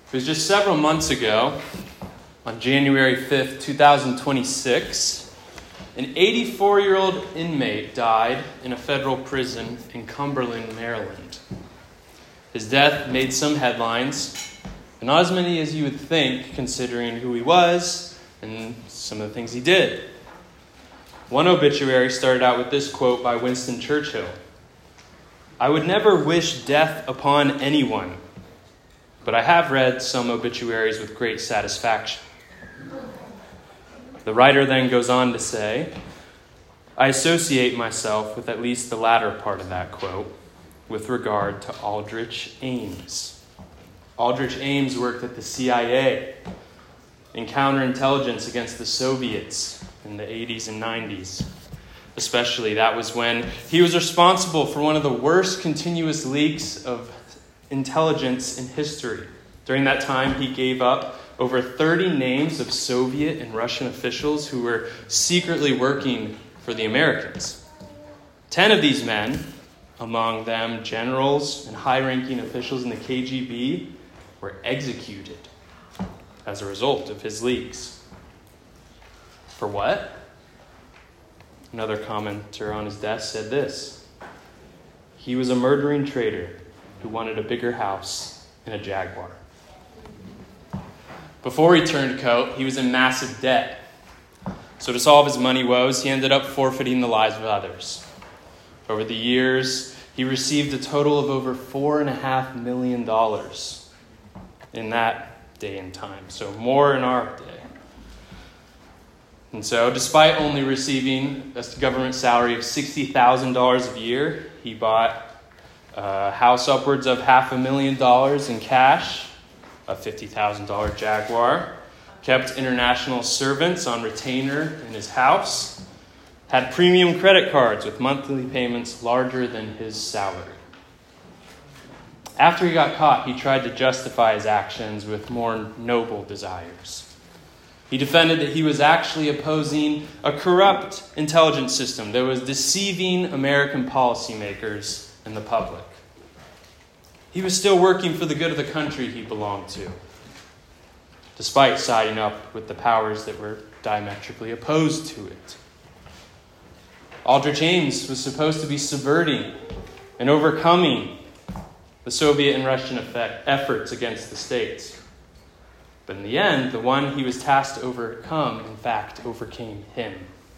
It was just several months ago, on January 5th, 2026, an 84-year-old inmate died in a federal prison in Cumberland, Maryland. His death made some headlines, but not as many as you would think, considering who he was and some of the things he did. One obituary started out with this quote by Winston Churchill: "I would never wish death upon anyone, but I have read some obituaries with great satisfaction." The writer then goes on to say, "I associate myself with at least the latter part of that quote with regard to Aldrich Ames." Aldrich Ames worked at the CIA in counterintelligence against the Soviets in the 80s and 90s. Especially, that was when he was responsible for one of the worst continuous leaks of intelligence in history. During that time, he gave up over 30 names of Soviet and Russian officials who were secretly working for the Americans. 10 of these men, among them generals and high-ranking officials in the KGB, were executed as a result of his leaks. For what? Another commenter on his death said this: "He was a murdering traitor who wanted a bigger house and a Jaguar." Before he turned coat, he was in massive debt. So to solve his money woes, he ended up forfeiting the lives of others. Over the years, he received a total of over $4.5 million in that day and time. So more in our day. And so, despite only receiving a government salary of $60,000 a year, he bought a house upwards of $500,000 in cash, a $50,000 Jaguar, kept international servants on retainer in his house, had premium credit cards with monthly payments larger than his salary. After he got caught, he tried to justify his actions with more noble desires. He defended that he was actually opposing a corrupt intelligence system that was deceiving American policymakers and the public. He was still working for the good of the country he belonged to, despite siding up with the powers that were diametrically opposed to it. Aldrich Ames was supposed to be subverting and overcoming the Soviet and Russian efforts against the states. But in the end, the one he was tasked to overcome, in fact, overcame him,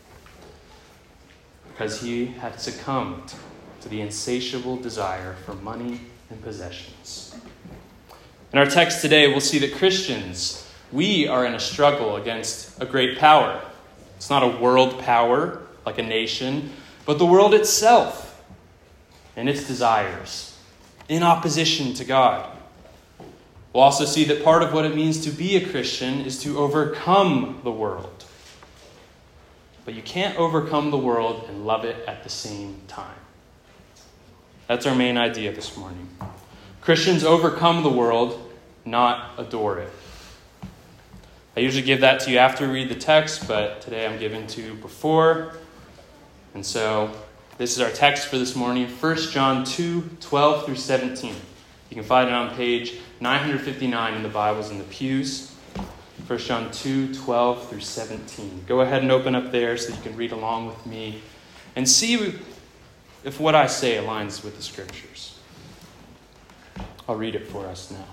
because he had succumbed to the insatiable desire for money and possessions. In our text today, we'll see that Christians, we are in a struggle against a great power. It's not a world power like a nation, but the world itself and its desires in opposition to God. We'll also see that part of what it means to be a Christian is to overcome the world. But you can't overcome the world and love it at the same time. That's our main idea this morning. Christians overcome the world, not adore it. I usually give that to you after we read the text, but today I'm giving to you before. And so this is our text for this morning, 1 John 2, 12 through 17. You can find it on page 959 in the Bibles in the pews. 1 John 2, 12 through 17. Go ahead and open up there so you can read along with me and see if what I say aligns with the Scriptures. I'll read it for us now.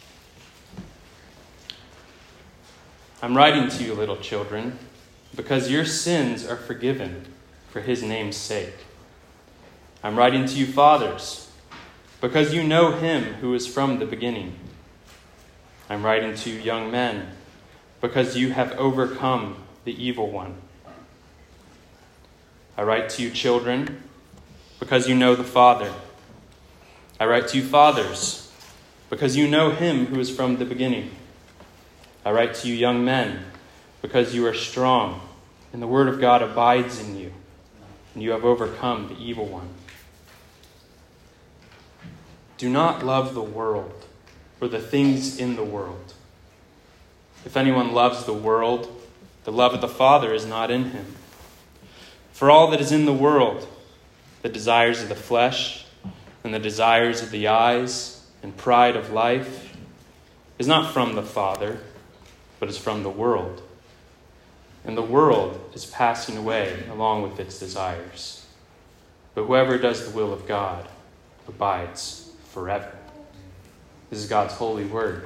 "I'm writing to you, little children, because your sins are forgiven for his name's sake. I'm writing to you, fathers, because you know him who is from the beginning. I'm writing to you, young men, because you have overcome the evil one. I write to you, children, because you know the Father. I write to you, fathers, because you know him who is from the beginning. I write to you, young men, because you are strong, and the word of God abides in you, and you have overcome the evil one. Do not love the world or the things in the world. If anyone loves the world, the love of the Father is not in him. For all that is in the world, the desires of the flesh and the desires of the eyes and pride of life, is not from the Father, but is from the world. And the world is passing away along with its desires. But whoever does the will of God abides forever. This is God's holy word.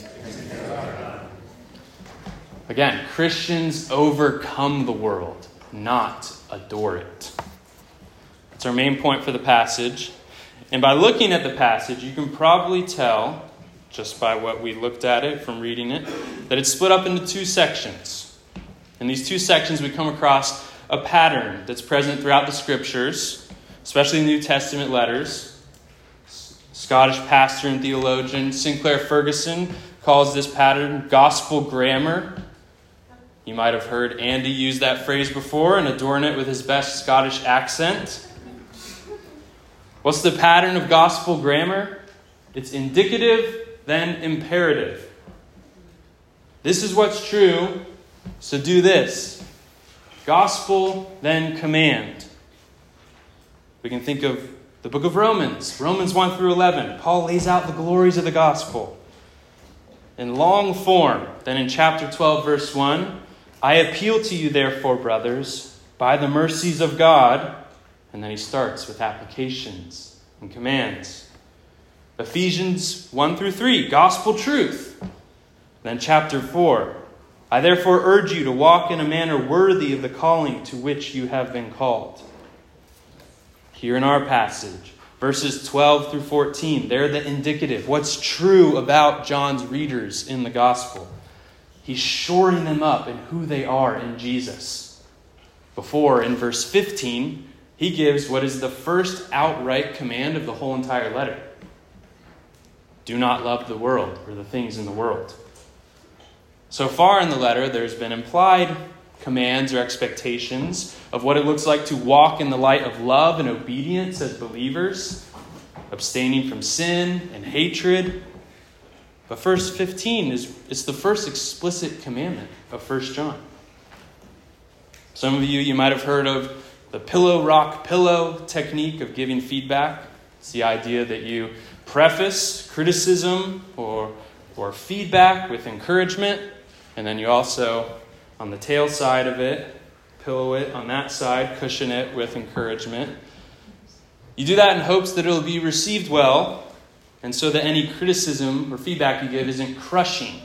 Again, Christians overcome the world, not adore it. That's our main point for the passage. And by looking at the passage, you can probably tell, just by what we looked at it from reading it, that it's split up into two sections. In these two sections, we come across a pattern that's present throughout the Scriptures, especially in the New Testament letters. Scottish pastor and theologian Sinclair Ferguson calls this pattern gospel grammar. You might have heard Andy use that phrase before and adorn it with his best Scottish accent. What's the pattern of gospel grammar? It's indicative, then imperative. This is what's true, so do this. Gospel, then command. We can think of the book of Romans, Romans 1 through 11. Paul lays out the glories of the gospel. In long form, then in chapter 12, verse 1, I appeal to you, therefore, brothers, by the mercies of God. And then he starts with applications and commands. Ephesians 1 through 3, gospel truth. Then chapter 4, I therefore urge you to walk in a manner worthy of the calling to which you have been called. Here in our passage, verses 12 through 14, they're the indicative. What's true about John's readers in the gospel? He's shoring them up in who they are in Jesus. Before, in verse 15, he gives what is the first outright command of the whole entire letter. Do not love the world or the things in the world. So far in the letter, there's been implied commands or expectations of what it looks like to walk in the light of love and obedience as believers, abstaining from sin and hatred. But verse 15 it's the first explicit commandment of 1 John. Some of you might have heard of the pillow, rock, pillow technique of giving feedback. It's the idea that you preface criticism or feedback with encouragement, and then you also, on the tail side of it, pillow it on that side, cushion it with encouragement. You do that in hopes that it'll be received well, and so that any criticism or feedback you give isn't crushing.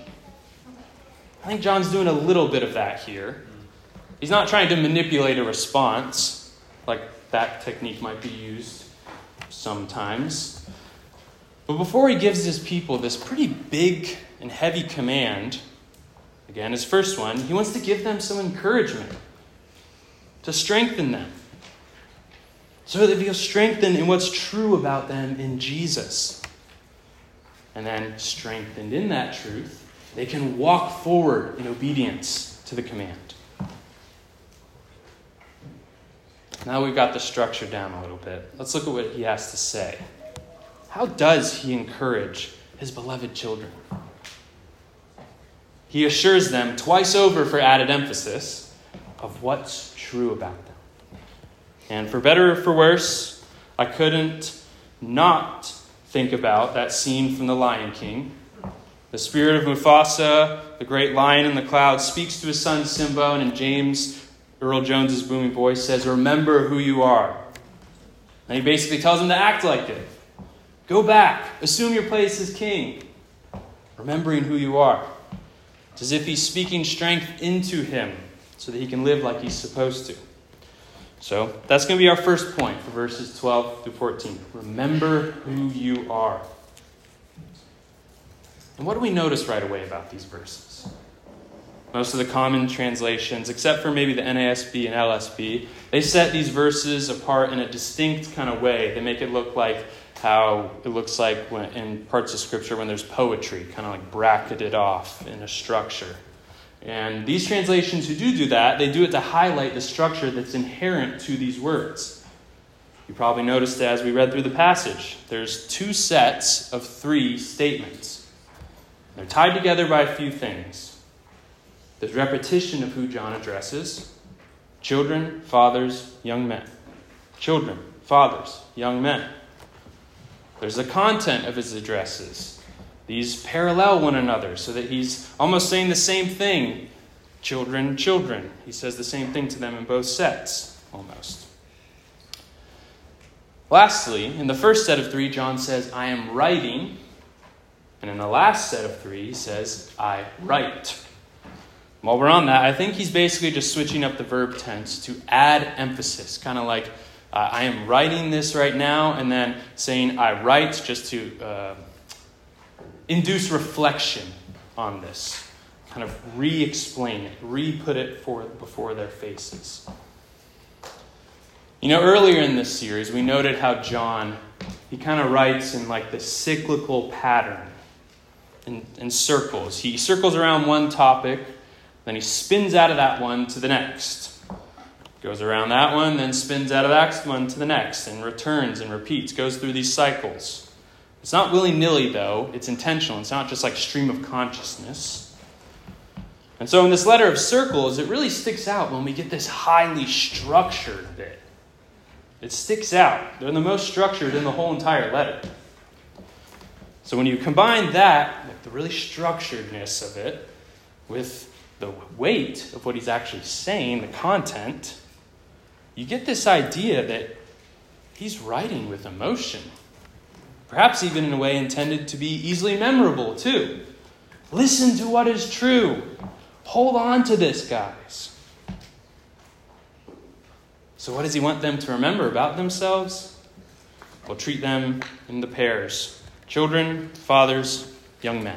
I think John's doing a little bit of that here. He's not trying to manipulate a response, like that technique might be used sometimes. But before he gives his people this pretty big and heavy command, again, his first one, he wants to give them some encouragement, to strengthen them, so that they feel strengthened in what's true about them in Jesus. And then, strengthened in that truth, they can walk forward in obedience to the command. Now we've got the structure down a little bit. Let's look at what he has to say. How does he encourage his beloved children? He assures them twice over for added emphasis of what's true about them. And for better or for worse, I couldn't not think about that scene from The Lion King. The spirit of Mufasa, the great lion in the clouds, speaks to his son Simba, and in James Earl Jones's booming voice says, remember who you are. And he basically tells him to act like it. Go back. Assume your place as king. Remembering who you are. It's as if he's speaking strength into him so that he can live like he's supposed to. So that's going to be our first point for verses 12 through 14. Remember who you are. And what do we notice right away about these verses? Most of the common translations, except for maybe the NASB and LSB, they set these verses apart in a distinct kind of way. They make it look like how it looks like when, in parts of Scripture when there's poetry, kind of like bracketed off in a structure. And these translations who do that, they do it to highlight the structure that's inherent to these words. You probably noticed as we read through the passage, there's two sets of three statements. They're tied together by a few things. There's repetition of who John addresses. Children, fathers, young men. Children, fathers, young men. There's the content of his addresses. These parallel one another so that he's almost saying the same thing. Children, children. He says the same thing to them in both sets, almost. Lastly, in the first set of 3, John says, I am writing. And in the last set of 3, he says, I write. While we're on that, I think he's basically just switching up the verb tense to add emphasis. Kind of like, I am writing this right now, and then saying I write just to induce reflection on this. Kind of re-explain it, re-put it before their faces. Earlier in this series, we noted how John, he kind of writes in like the cyclical pattern in circles. He circles around one topic, then he spins out of that one to the next. Goes around that one, then spins out of that one to the next, and returns and repeats, goes through these cycles. It's not willy-nilly, though. It's intentional. It's not just like stream of consciousness. And so in this letter of circles, it really sticks out when we get this highly structured bit. It sticks out. They're the most structured in the whole entire letter. So when you combine that, like the really structuredness of it, with the weight of what he's actually saying, the content, you get this idea that he's writing with emotion. Perhaps even in a way intended to be easily memorable, too. Listen to what is true. Hold on to this, guys. So what does he want them to remember about themselves? Well, treat them in the pairs. Children, fathers, young men.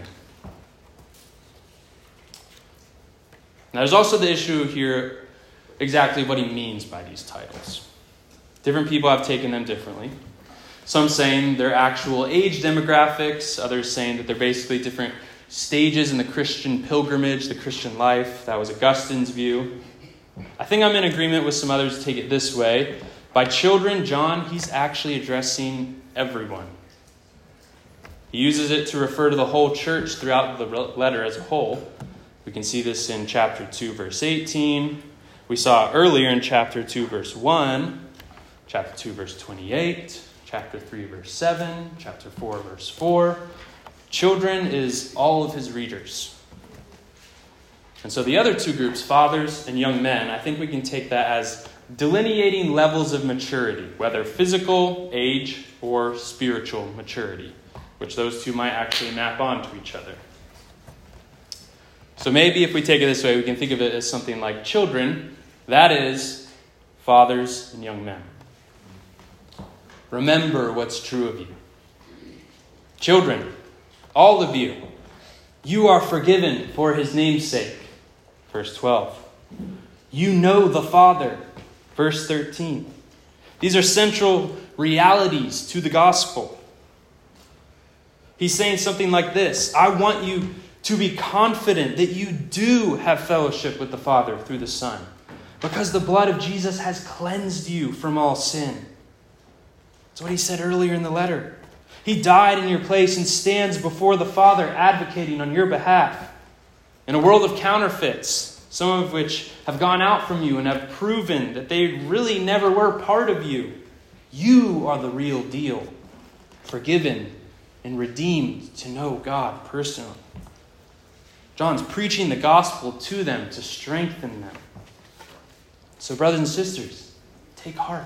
Now, there's also the issue here exactly what he means by these titles. Different people have taken them differently. Some saying they're actual age demographics, others saying that they're basically different stages in the Christian pilgrimage, the Christian life. That was Augustine's view. I think I'm in agreement with some others to take it this way. By children, John, he's actually addressing everyone. He uses it to refer to the whole church throughout the letter as a whole. We can see this in chapter 2, verse 18. We saw earlier in chapter 2, verse 1, chapter 2, verse 28, chapter 3, verse 7, chapter 4, verse 4. Children is all of his readers. And so the other two groups, fathers and young men, I think we can take that as delineating levels of maturity, whether physical, age, or spiritual maturity, which those two might actually map onto each other. So maybe if we take it this way, we can think of it as something like children, that is, fathers and young men. Remember what's true of you. Children, all of you, you are forgiven for his name's sake. Verse 12. You know the Father. Verse 13. These are central realities to the gospel. He's saying something like this. I want you to be confident that you do have fellowship with the Father through the Son, because the blood of Jesus has cleansed you from all sin. That's what he said earlier in the letter. He died in your place and stands before the Father advocating on your behalf. In a world of counterfeits, some of which have gone out from you and have proven that they really never were part of you, you are the real deal, forgiven and redeemed to know God personally. John's preaching the gospel to them to strengthen them. So brothers and sisters, take heart.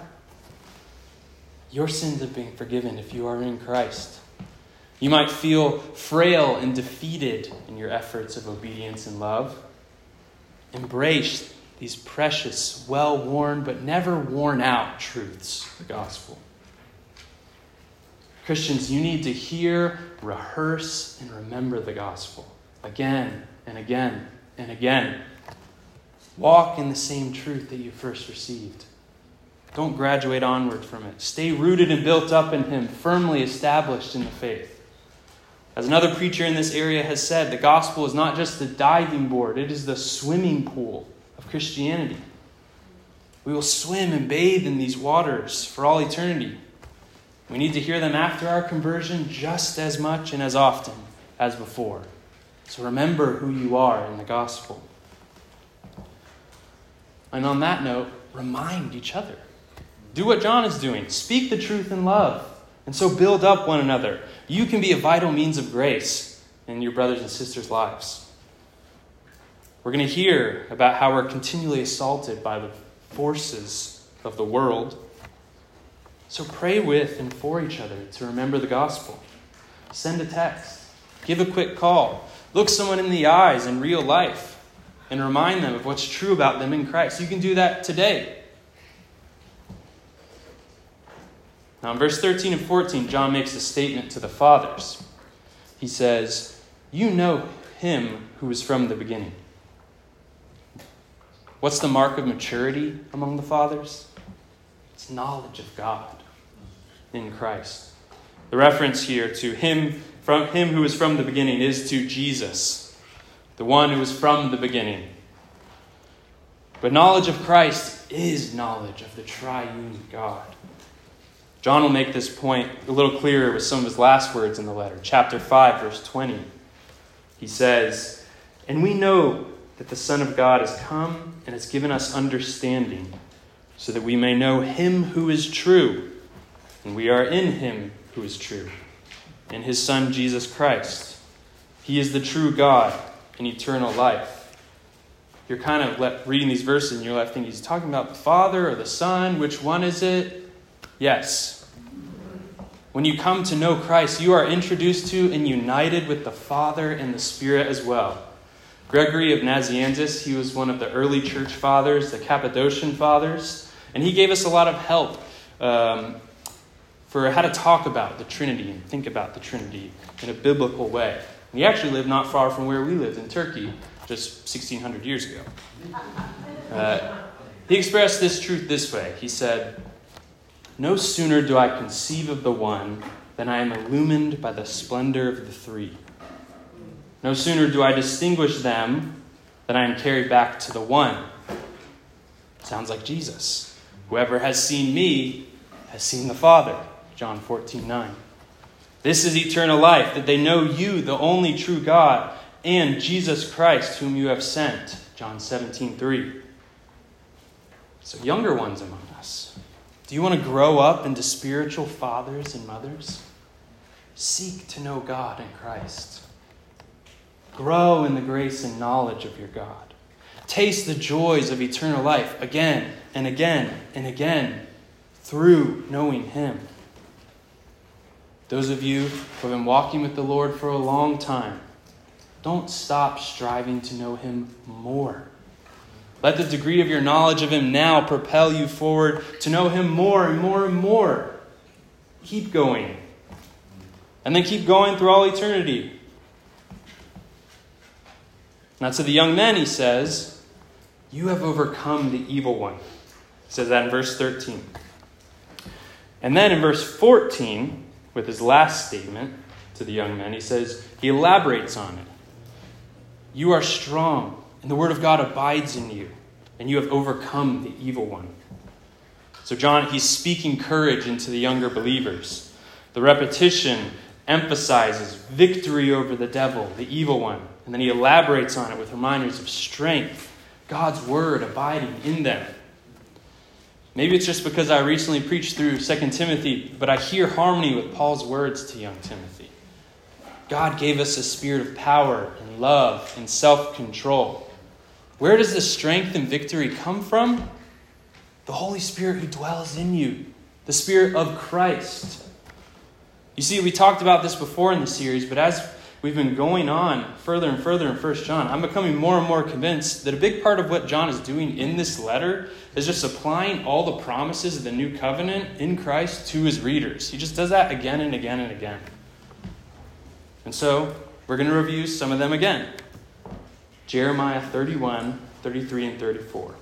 Your sins have been forgiven if you are in Christ. You might feel frail and defeated in your efforts of obedience and love. Embrace these precious, well-worn, but never worn out truths of the gospel. Christians, you need to hear, rehearse, and remember the gospel again and again and again. Walk in the same truth that you first received. Don't graduate onward from it. Stay rooted and built up in him, firmly established in the faith. As another preacher in this area has said, the gospel is not just the diving board, it is the swimming pool of Christianity. We will swim and bathe in these waters for all eternity. We need to hear them after our conversion just as much and as often as before. So remember who you are in the gospel. And on that note, remind each other. Do what John is doing. Speak the truth in love. And so build up one another. You can be a vital means of grace. in your brothers and sisters' lives. We're going to hear about how we're continually assaulted by the forces of the world. So pray with and for each other to remember the gospel. Send a text. Give a quick call. Look someone in the eyes in real life and remind them of what's true about them in Christ. You can do that today. Now in verse 13 and 14, John makes a statement to the fathers. He says, "You know him who is from the beginning." What's the mark of maturity among the fathers? It's knowledge of God in Christ. The reference here to him who is from the beginning is to Jesus, the one who was from the beginning. But knowledge of Christ is knowledge of the triune God. John will make this point a little clearer with some of his last words in the letter. Chapter 5, verse 20. He says, "And we know that the Son of God has come and has given us understanding, so that we may know him who is true. And we are in him who is true, in his Son Jesus Christ. He is the true God and eternal life." You're kind of reading these verses and you're left thinking, he's talking about the Father or the Son? Which one is it? Yes. When you come to know Christ, you are introduced to and united with the Father and the Spirit as well. Gregory of Nazianzus, he was one of the early church fathers, the Cappadocian fathers, and he gave us a lot of help for how to talk about the Trinity and think about the Trinity in a biblical way. And he actually lived not far from where we lived in Turkey just 1,600 years ago. He expressed this truth this way. He said, "No sooner do I conceive of the one than I am illumined by the splendor of the three. No sooner do I distinguish them than I am carried back to the one." Sounds like Jesus. "Whoever has seen me has seen the Father." John 14:9. "This is eternal life, that they know you, the only true God, and Jesus Christ, whom you have sent." John 17:3. So younger ones among us, do you want to grow up into spiritual fathers and mothers? Seek to know God in Christ. Grow in the grace and knowledge of your God. Taste the joys of eternal life again and again and again through knowing him. Those of you who have been walking with the Lord for a long time, don't stop striving to know him more. Let the degree of your knowledge of him now propel you forward to know him more and more and more. Keep going. And then keep going through all eternity. Now to the young men, he says, "You have overcome the evil one." He says that in verse 13. And then in verse 14, with his last statement to the young men, he elaborates on it. "You are strong, and the word of God abides in you, and you have overcome the evil one." So John, he's speaking courage into the younger believers. The repetition emphasizes victory over the devil, the evil one. And then he elaborates on it with reminders of strength, God's word abiding in them. Maybe it's just because I recently preached through 2 Timothy, but I hear harmony with Paul's words to young Timothy. God gave us a spirit of power and love and self-control. Where does the strength and victory come from? The Holy Spirit who dwells in you, the Spirit of Christ. You see, we talked about this before in the series, but as we've been going on further and further in 1 John, I'm becoming more and more convinced that a big part of what John is doing in this letter is just applying all the promises of the new covenant in Christ to his readers. He just does that again and again and again. And so, we're going to review some of them again. Jeremiah 31, 33, and 34.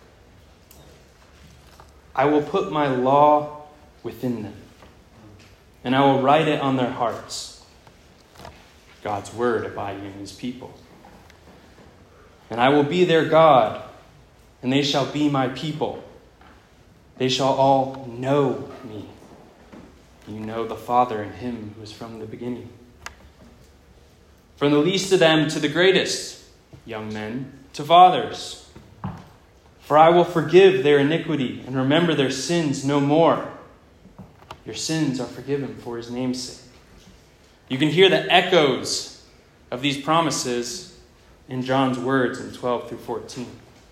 "I will put my law within them, and I will write it on their hearts." God's word abiding in his people. "And I will be their God, and they shall be my people. They shall all know me. You know the Father and him who is from the beginning. From the least of them to the greatest, young men to fathers. For I will forgive their iniquity and remember their sins no more. Your sins are forgiven for his name's sake." You can hear the echoes of these promises in John's words in 12 through 14.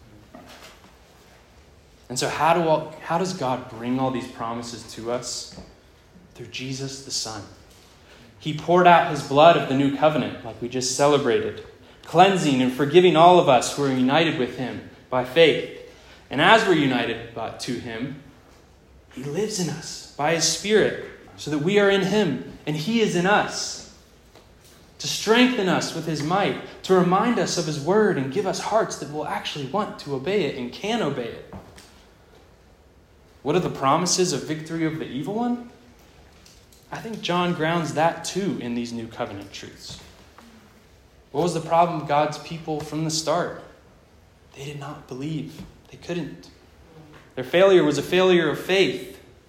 And so how does God bring all these promises to us? Through Jesus the Son. He poured out his blood of the new covenant, like we just celebrated, cleansing and forgiving all of us who are united with him by faith. And as we're united to him, he lives in us by his Spirit, so that we are in him and he is in us, to strengthen us with his might, to remind us of his word and give us hearts that will actually want to obey it and can obey it. What are the promises of victory over the evil one? I think John grounds that too in these new covenant truths. What was the problem of God's people from the start? They did not believe. They couldn't. Their failure was a failure of faith.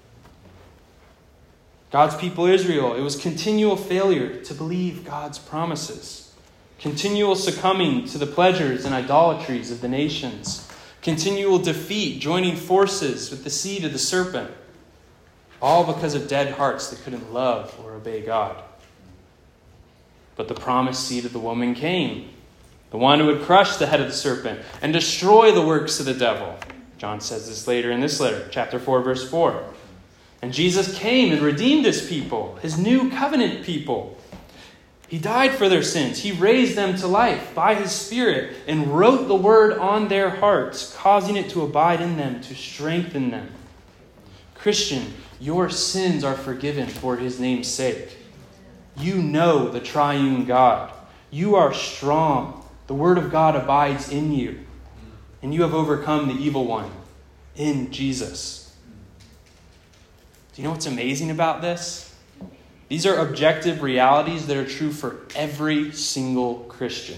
God's people Israel, it was continual failure to believe God's promises. Continual succumbing to the pleasures and idolatries of the nations. Continual defeat, joining forces with the seed of the serpent. All because of dead hearts that couldn't love or obey God. But the promised seed of the woman came. The one who would crush the head of the serpent and destroy the works of the devil. John says this later in this letter, chapter 4, verse 4. And Jesus came and redeemed his people, his new covenant people. He died for their sins. He raised them to life by his Spirit and wrote the word on their hearts, causing it to abide in them, to strengthen them. Christian, your sins are forgiven for his name's sake. You know the triune God. You are strong. The word of God abides in you. And you have overcome the evil one in Jesus. Do you know what's amazing about this? These are objective realities that are true for every single Christian.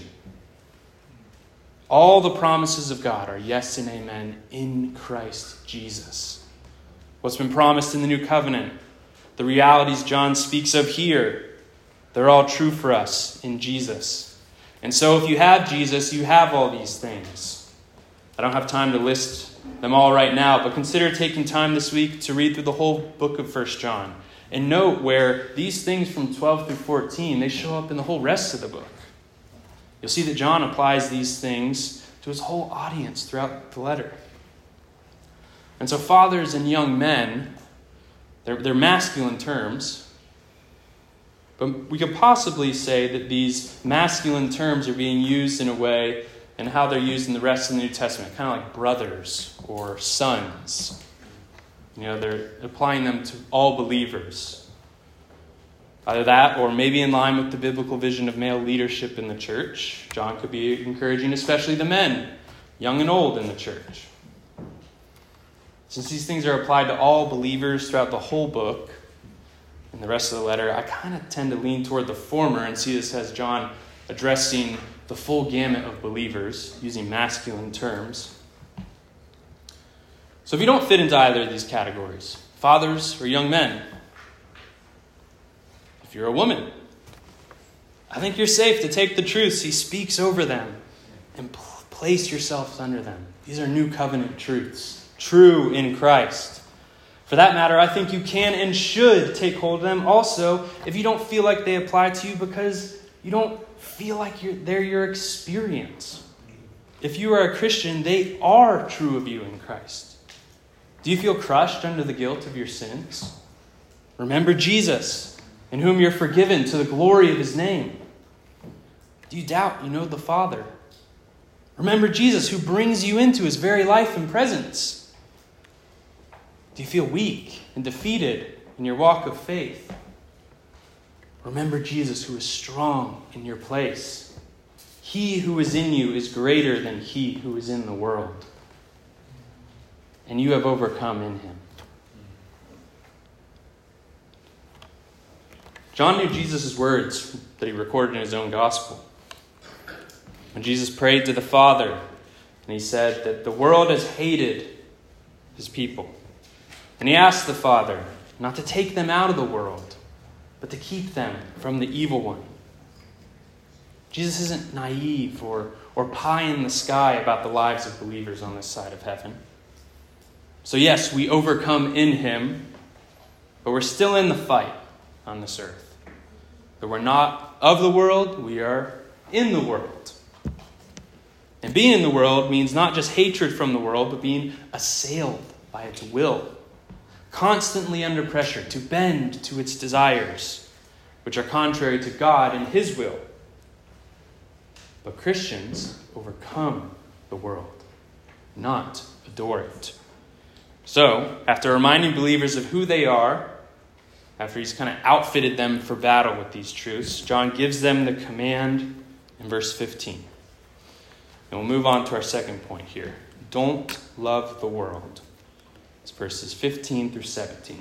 All the promises of God are yes and amen in Christ Jesus. What's been promised in the new covenant, the realities John speaks of here, they're all true for us in Jesus. And so if you have Jesus, you have all these things. I don't have time to list them all right now, but consider taking time this week to read through the whole book of 1 John. And note where these things from 12 through 14, they show up in the whole rest of the book. You'll see that John applies these things to his whole audience throughout the letter. And so fathers and young men, they're masculine terms, but we could possibly say that these masculine terms are being used in a way and how they're used in the rest of the New Testament, kind of like brothers or sons. You know, they're applying them to all believers. Either that or maybe in line with the biblical vision of male leadership in the church. John could be encouraging especially the men, young and old in the church. Since these things are applied to all believers throughout the whole book and the rest of the letter, I kind of tend to lean toward the former and see this as John addressing the full gamut of believers using masculine terms. So if you don't fit into either of these categories, fathers or young men, if you're a woman, I think you're safe to take the truths he speaks over them and place yourselves under them. These are new covenant truths, true in Christ. For that matter, I think you can and should take hold of them also if you don't feel like they apply to you because you don't feel like they're your experience. If you are a Christian, they are true of you in Christ. Do you feel crushed under the guilt of your sins? Remember Jesus, in whom you're forgiven to the glory of his name. Do you doubt you know the Father? Remember Jesus, who brings you into his very life and presence. Do you feel weak and defeated in your walk of faith? Remember Jesus, who is strong in your place. He who is in you is greater than he who is in the world. And you have overcome in him. John knew Jesus' words that he recorded in his own gospel. When Jesus prayed to the Father, and he said that the world has hated his people. And he asked the Father not to take them out of the world, but to keep them from the evil one. Jesus isn't naive or pie in the sky about the lives of believers on this side of heaven. So yes, we overcome in him, but we're still in the fight on this earth. But we're not of the world, we are in the world. And being in the world means not just hatred from the world, but being assailed by its will, constantly under pressure to bend to its desires, which are contrary to God and his will. But Christians overcome the world, not adore it. So, after reminding believers of who they are, after he's kind of outfitted them for battle with these truths, John gives them the command in verse 15. And we'll move on to our second point here. Don't love the world. It's verses 15 through 17.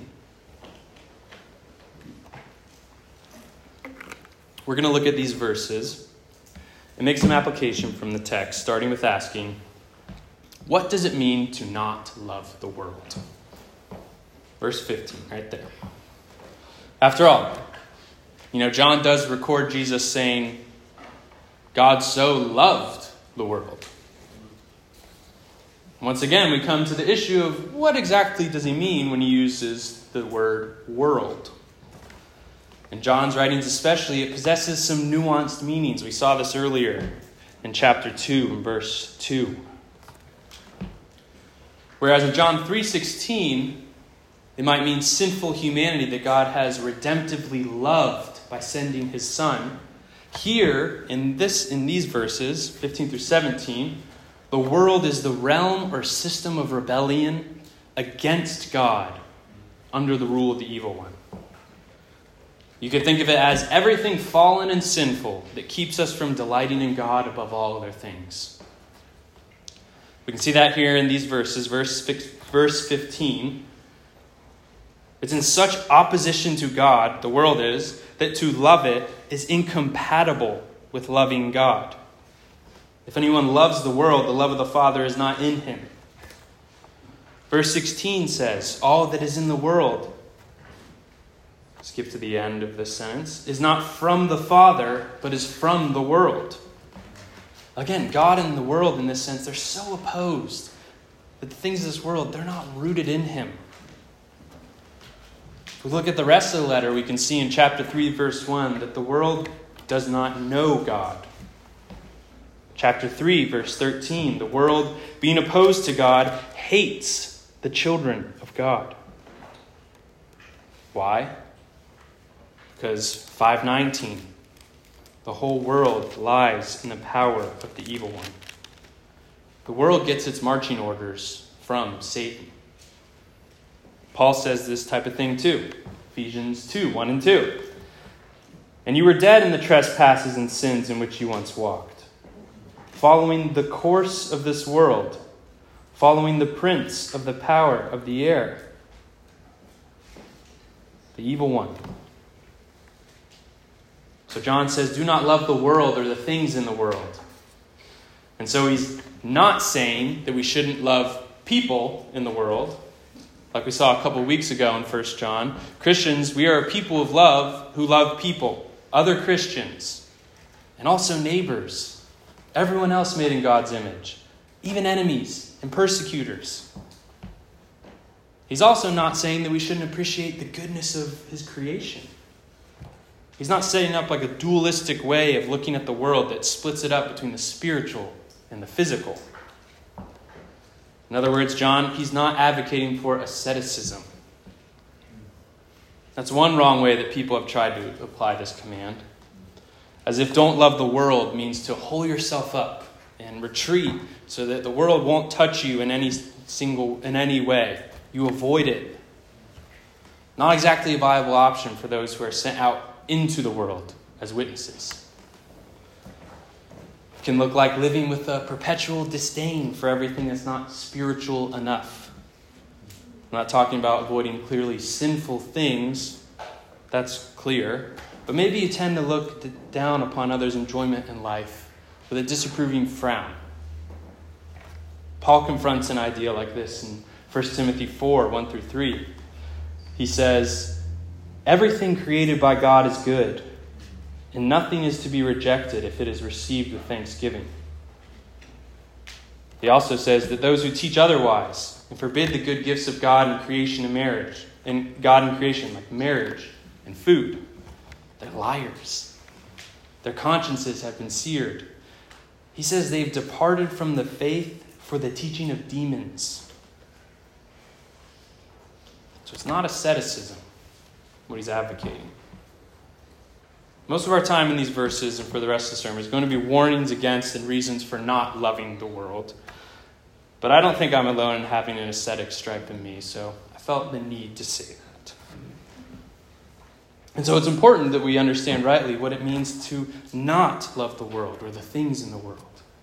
We're going to look at these verses and make some application from the text, starting with asking, what does it mean to not love the world? Verse 15, right there. After all, John does record Jesus saying, God so loved the world. Once again, we come to the issue of what exactly does he mean when he uses the word world. In John's writings especially, it possesses some nuanced meanings. We saw this earlier in chapter 2 and verse 2. Whereas in John 3:16, it might mean sinful humanity that God has redemptively loved by sending his Son. Here, in these verses, 15 through 17, the world is the realm or system of rebellion against God under the rule of the evil one. You could think of it as everything fallen and sinful that keeps us from delighting in God above all other things. We can see that here in these verses. Verse 15. It's in such opposition to God, the world is, that to love it is incompatible with loving God. If anyone loves the world, the love of the Father is not in him. Verse 16 says, all that is in the world, skip to the end of this sentence, is not from the Father, but is from the world. Again, God and the world in this sense, they're so opposed that the things of this world, they're not rooted in him. If we look at the rest of the letter, we can see in chapter 3, verse 1, that the world does not know God. Chapter 3, verse 13, the world, being opposed to God, hates the children of God. Why? Because 5:19, the whole world lies in the power of the evil one. The world gets its marching orders from Satan. Paul says this type of thing too. Ephesians 2, 1 and 2. And you were dead in the trespasses and sins in which you once walked, following the course of this world, following the prince of the power of the air, the evil one. So John says, do not love the world or the things in the world. And so he's not saying that we shouldn't love people in the world. Like we saw a couple of weeks ago in 1 John. Christians, we are a people of love who love people, other Christians, and also neighbors, everyone else made in God's image, even enemies and persecutors. He's also not saying that we shouldn't appreciate the goodness of his creation. He's not setting up like a dualistic way of looking at the world that splits it up between the spiritual and the physical. In other words, John, he's not advocating for asceticism. That's one wrong way that people have tried to apply this command. As if don't love the world means to hole yourself up and retreat so that the world won't touch you in any way. You avoid it. Not exactly a viable option for those who are sent out into the world as witnesses. It can look like living with a perpetual disdain for everything that's not spiritual enough. I'm not talking about avoiding clearly sinful things. That's clear. But maybe you tend to look down upon others' enjoyment in life with a disapproving frown. Paul confronts an idea like this in 1 Timothy 4, 1 through 3. He says, everything created by God is good, and nothing is to be rejected if it is received with thanksgiving. He also says that those who teach otherwise and forbid the good gifts of God in creation and marriage, and God in creation, like marriage and food, they're liars. Their consciences have been seared. He says they've departed from the faith for the teaching of demons. So it's not asceticism, what he's advocating. Most of our time in these verses and for the rest of the sermon is going to be warnings against and reasons for not loving the world. But I don't think I'm alone in having an ascetic stripe in me, so I felt the need to say that. And so it's important that we understand rightly what it means to not love the world or the things in the world.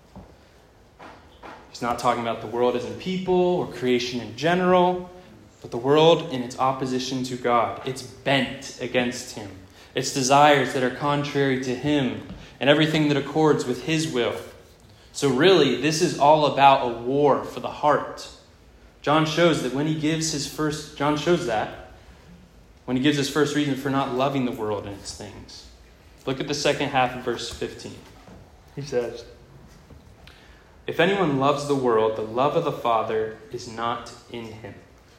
He's not talking about the world as in people or creation in general, but the world in its opposition to God. It's bent against him. Its desires that are contrary to him and everything that accords with his will. So really, this is all about a war for the heart. John shows that when he gives his first reason for not loving the world and its things. Look at the second half of verse 15. He says, "If anyone loves the world, the love of the Father is not in him."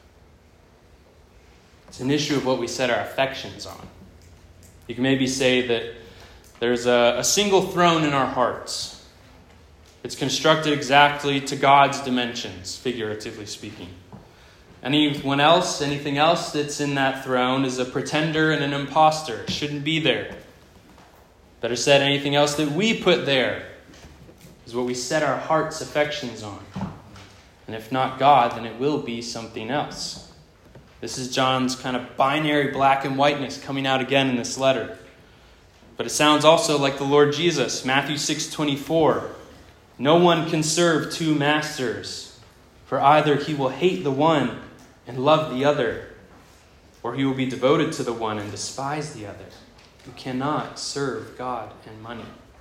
It's an issue of what we set our affections on. You can maybe say that there's a single throne in our hearts. It's constructed exactly to God's dimensions, figuratively speaking. Anything else that's in that throne is a pretender and an imposter. It shouldn't be there. Better said, anything else that we put there is what we set our heart's affections on. And if not God, then it will be something else. This is John's kind of binary black and whiteness coming out again in this letter. But it sounds also like the Lord Jesus, Matthew 6:24. "No one can serve two masters, for either he will hate the one and love the other, or he will be devoted to the one and despise the other. You cannot serve God and money."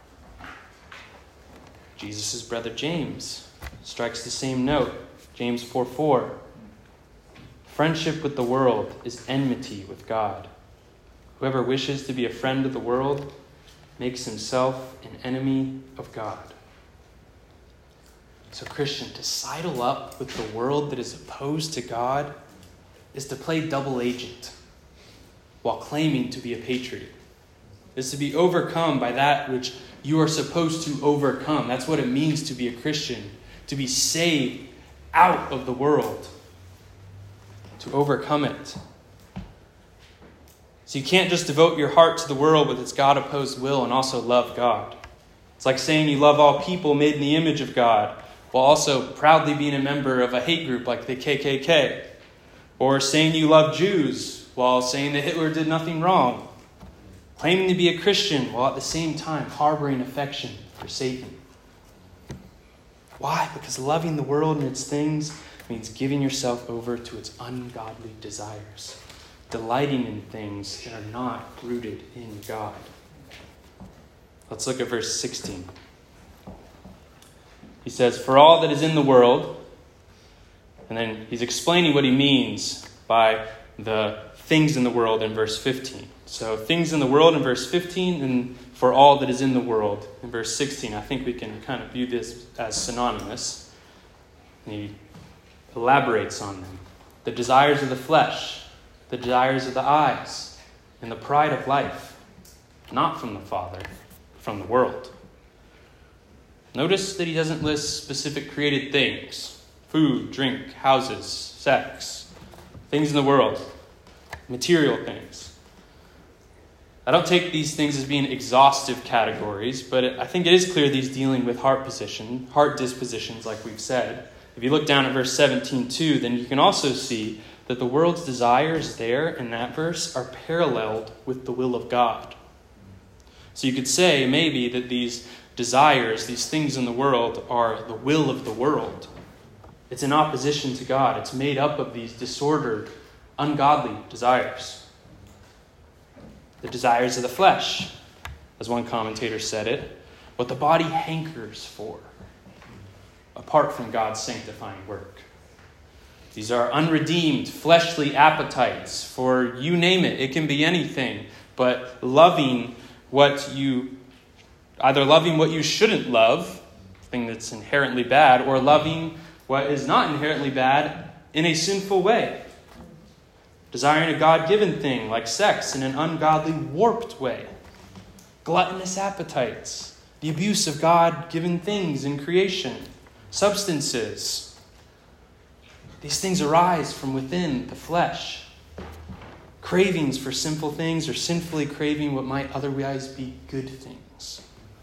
Jesus' brother James strikes the same note. James 4:4. "Friendship with the world is enmity with God. Whoever wishes to be a friend of the world makes himself an enemy of God." So, Christian, to sidle up with the world that is opposed to God is to play double agent while claiming to be a patriot. Is to be overcome by that which you are supposed to overcome. That's what it means to be a Christian, to be saved out of the world, to overcome it. So you can't just devote your heart to the world with its God-opposed will and also love God. It's like saying you love all people made in the image of God, while also proudly being a member of a hate group like the KKK. Or saying you love Jews while saying that Hitler did nothing wrong. Claiming to be a Christian while at the same time harboring affection for Satan. Why? Because loving the world and its things means giving yourself over to its ungodly desires. Delighting in things that are not rooted in God. Let's look at verse 16. He says, "For all that is in the world," and then he's explaining what he means by the things in the world in verse 15. So things in the world in verse 15 and for all that is in the world in verse 16. I think we can kind of view this as synonymous. And he elaborates on them. The desires of the flesh, the desires of the eyes, and the pride of life, not from the Father, but from the world. Notice that he doesn't list specific created things: food, drink, houses, sex, things in the world, material things. I don't take these things as being exhaustive categories, but I think it is clear that he's dealing with heart dispositions, like we've said. If you look down at verse 17 too, then you can also see that the world's desires there in that verse are paralleled with the will of God. So you could say maybe that these desires, these things in the world, are the will of the world. It's in opposition to God. It's made up of these disordered, ungodly desires. The desires of the flesh, as one commentator said it, what the body hankers for, apart from God's sanctifying work. These are unredeemed, fleshly appetites for you name it. It can be anything, but loving what you shouldn't love, thing that's inherently bad, or loving what is not inherently bad in a sinful way. Desiring a God-given thing like sex in an ungodly, warped way. gluttonous appetites, the abuse of God-given things in creation, substances. These things arise from within the flesh. Cravings for sinful things or sinfully craving what might otherwise be good things.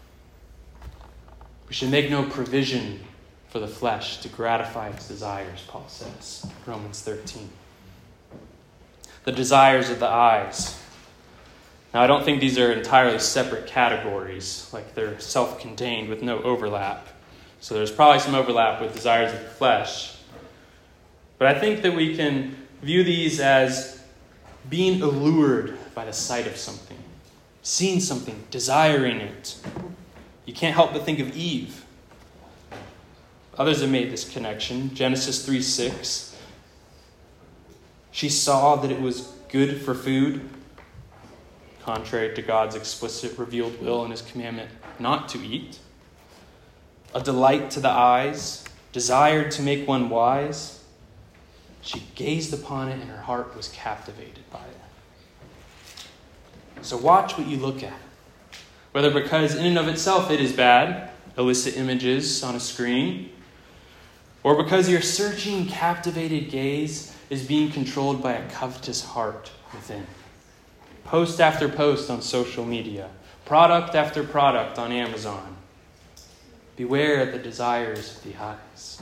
We should make no provision for the flesh to gratify its desires, Paul says, Romans 13. The desires of the eyes. Now, I don't think these are entirely separate categories, like they're self-contained with no overlap. So there's probably some overlap with desires of the flesh. But I think that we can view these as being allured by the sight of something, seeing something, desiring it. You can't help but think of Eve. Others have made this connection. Genesis 3:6. She saw that it was good for food, contrary to God's explicit revealed will and his commandment not to eat. A delight to the eyes, desired to make one wise. She gazed upon it and her heart was captivated by it. So watch what you look at. Whether because in and of itself it is bad, illicit images on a screen, or because your searching, captivated gaze is being controlled by a covetous heart within. Post after post on social media, product after product on Amazon. Beware the desires of the eyes.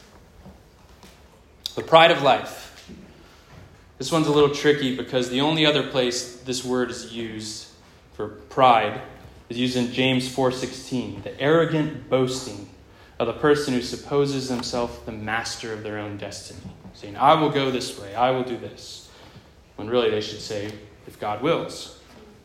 The pride of life. This one's a little tricky because the only other place this word is used for pride is used in James 4:16, the arrogant boasting of the person who supposes himself the master of their own destiny, saying, I will go this way, I will do this, when really they should say, if God wills.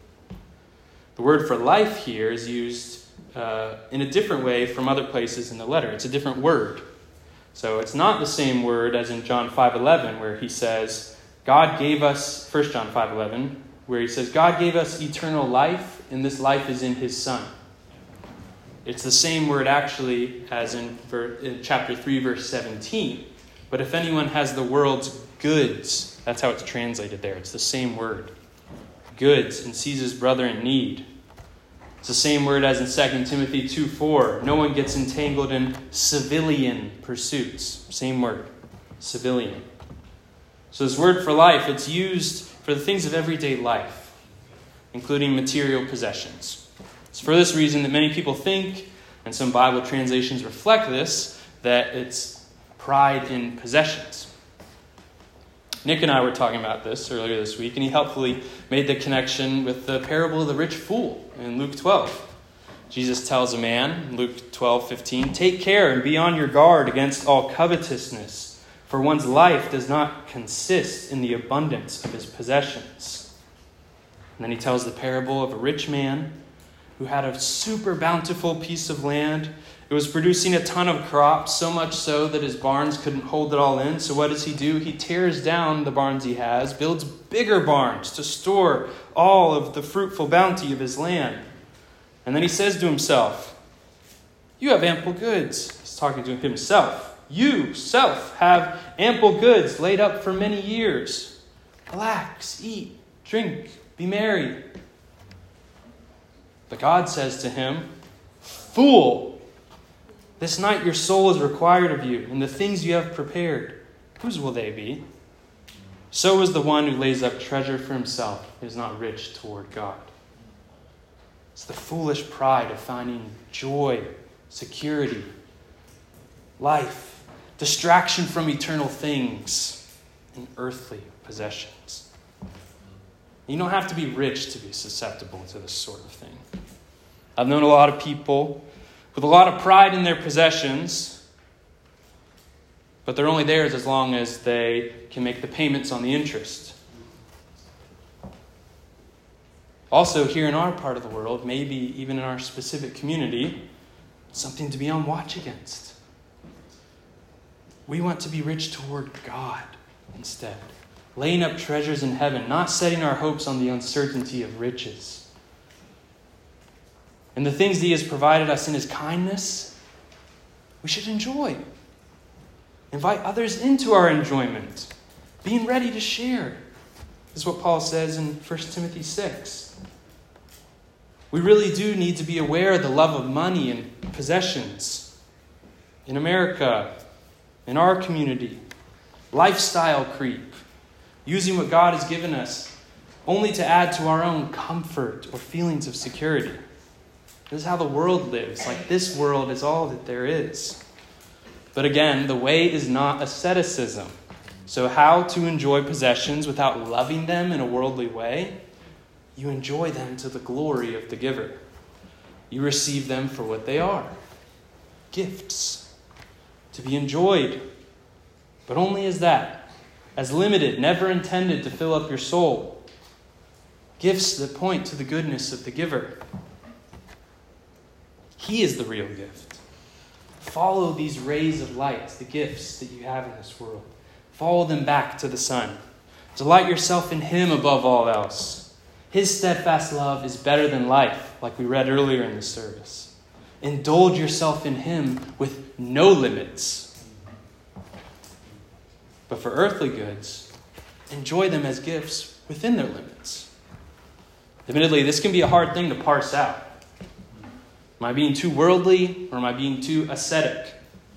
The word for life here is used in a different way from other places in the letter. It's a different word. So it's not the same word as in John 5:11, where he says, God gave us, 1 John 5:11, where he says, God gave us eternal life, and this life is in his Son. It's the same word actually as in chapter 3, verse 17. But if anyone has the world's goods, that's how it's translated there. It's the same word. Goods, and sees his brother in need. It's the same word as in 2 Timothy 2:4. No one gets entangled in civilian pursuits. Same word, civilian. So this word for life, it's used for the things of everyday life, including material possessions. It's for this reason that many people think, and some Bible translations reflect this, that it's pride in possessions. Nick and I were talking about this earlier this week, and he helpfully made the connection with the parable of the rich fool in Luke 12. Jesus tells a man, Luke 12:15, take care and be on your guard against all covetousness, for one's life does not consist in the abundance of his possessions. And then he tells the parable of a rich man who had a super bountiful piece of land. It was producing a ton of crops, so much so that his barns couldn't hold it all in. So what does he do? He tears down the barns he has, builds bigger barns to store all of the fruitful bounty of his land. And then he says to himself, you have ample goods. He's talking to himself. You, self, have ample goods laid up for many years. Relax, eat, drink, be merry. But God says to him, fool! This night your soul is required of you, and the things you have prepared, whose will they be? So is the one who lays up treasure for himself and is not rich toward God. It's the foolish pride of finding joy, security, life, distraction from eternal things, and earthly possessions. You don't have to be rich to be susceptible to this sort of thing. I've known a lot of people with a lot of pride in their possessions, but they're only theirs as long as they can make the payments on the interest. Also, here in our part of the world, maybe even in our specific community, something to be on watch against. We want to be rich toward God instead, laying up treasures in heaven, not setting our hopes on the uncertainty of riches. And the things that he has provided us in his kindness, we should enjoy. Invite others into our enjoyment, being ready to share. This is what Paul says in 1 Timothy 6. We really do need to be aware of the love of money and possessions in America, in our community. Lifestyle creep, using what God has given us only to add to our own comfort or feelings of security. This is how the world lives. Like, this world is all that there is. But again, the way is not asceticism. So how to enjoy possessions without loving them in a worldly way? You enjoy them to the glory of the giver. You receive them for what they are. Gifts. To be enjoyed. But only as that. As limited, never intended to fill up your soul. Gifts that point to the goodness of the giver. He is the real gift. Follow these rays of light, the gifts that you have in this world. Follow them back to the sun. Delight yourself in Him above all else. His steadfast love is better than life, like we read earlier in the service. Indulge yourself in Him with no limits. But for earthly goods, enjoy them as gifts within their limits. Admittedly, this can be a hard thing to parse out. Am I being too worldly, or am I being too ascetic?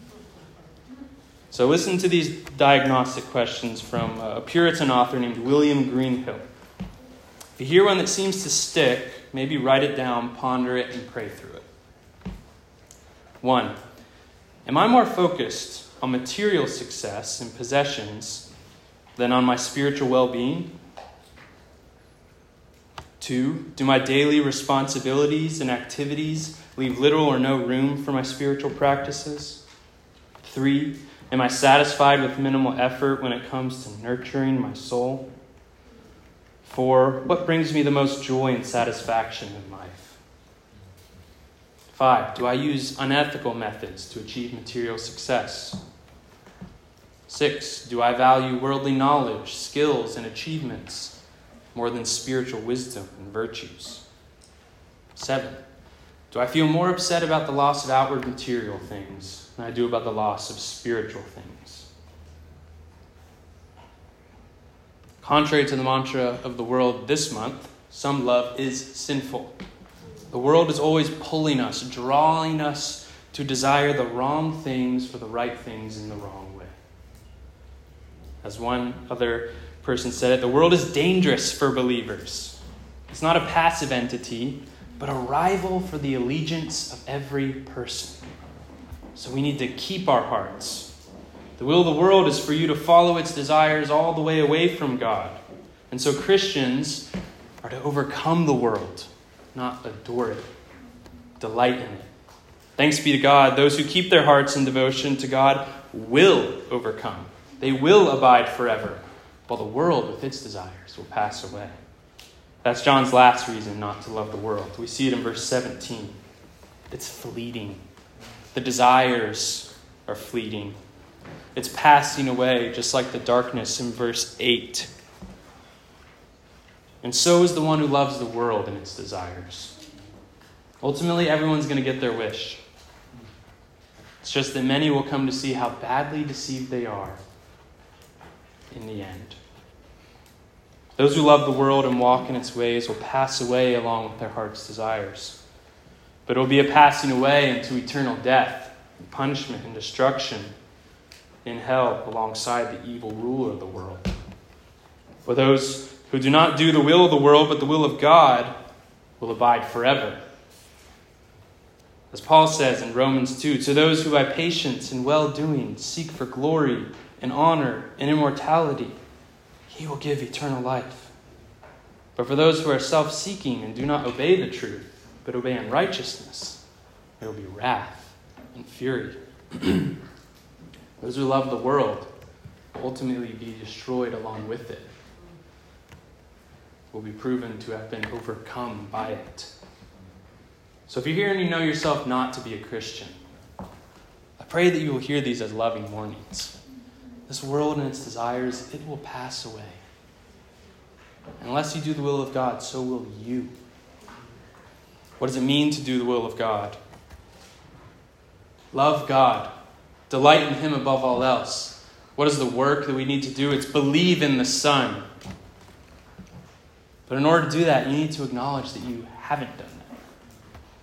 So listen to these diagnostic questions from a Puritan author named William Greenhill. If you hear one that seems to stick, maybe write it down, ponder it, and pray through it. 1. Am I more focused on material success and possessions than on my spiritual well-being? 2. Do my daily responsibilities and activities leave little or no room for my spiritual practices? 3. Am I satisfied with minimal effort when it comes to nurturing my soul? 4. What brings me the most joy and satisfaction in life? 5. Do I use unethical methods to achieve material success? 6. Do I value worldly knowledge, skills, and achievements more than spiritual wisdom and virtues? 7. Do I feel more upset about the loss of outward material things than I do about the loss of spiritual things? Contrary to the mantra of the world this month, some love is sinful. The world is always pulling us, drawing us to desire the wrong things for the right things in the wrong way. As one other person said it, the world is dangerous for believers. It's not a passive entity, but a rival for the allegiance of every person. So we need to keep our hearts. The will of the world is for you to follow its desires all the way away from God. And so Christians are to overcome the world, not adore it, delight in it. Thanks be to God, those who keep their hearts in devotion to God will overcome. They will abide forever, while the world with its desires will pass away. That's John's last reason not to love the world. We see it in verse 17. It's fleeting. The desires are fleeting. It's passing away, just like the darkness in verse 8. And so is the one who loves the world and its desires. Ultimately, everyone's going to get their wish. It's just that many will come to see how badly deceived they are in the end. Those who love the world and walk in its ways will pass away along with their heart's desires. But it will be a passing away into eternal death, and punishment, and destruction in hell alongside the evil ruler of the world. For those who do not do the will of the world, but the will of God, will abide forever. As Paul says in Romans 2, to those who by patience and well-doing seek for glory and honor and immortality, He will give eternal life. But for those who are self-seeking and do not obey the truth, but obey unrighteousness, there will be wrath and fury. Those who love the world will ultimately be destroyed along with it, will be proven to have been overcome by it. So if you're here and you know yourself not to be a Christian, I pray that you will hear these as loving warnings. This world and its desires, it will pass away. Unless you do the will of God, so will you. What does it mean to do the will of God? Love God. Delight in Him above all else. What is the work that we need to do? It's believe in the Son. But in order to do that, you need to acknowledge that you haven't done that.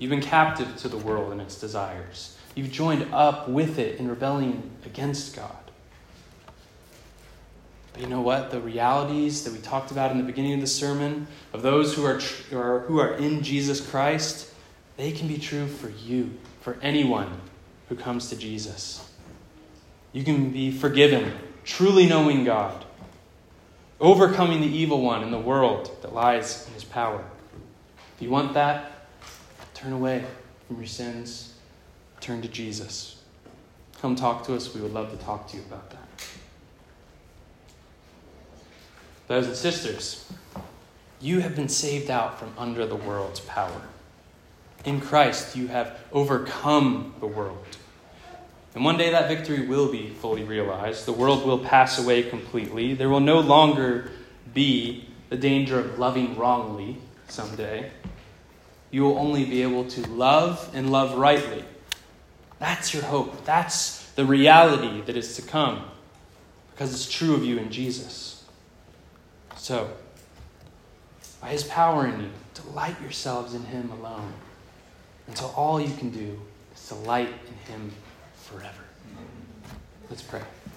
You've been captive to the world and its desires. You've joined up with it in rebellion against God. But you know what? The realities that we talked about in the beginning of the sermon, of those who are in Jesus Christ, they can be true for you, for anyone who comes to Jesus. You can be forgiven, truly knowing God, overcoming the evil one in the world that lies in his power. If you want that, turn away from your sins. Turn to Jesus. Come talk to us. We would love to talk to you about that. Brothers and sisters, you have been saved out from under the world's power. In Christ, you have overcome the world. And one day that victory will be fully realized. The world will pass away completely. There will no longer be the danger of loving wrongly someday. You will only be able to love and love rightly. That's your hope. That's the reality that is to come, because it's true of you in Jesus. So, by his power in you, delight yourselves in him alone, until all you can do is delight in him forever. Let's pray.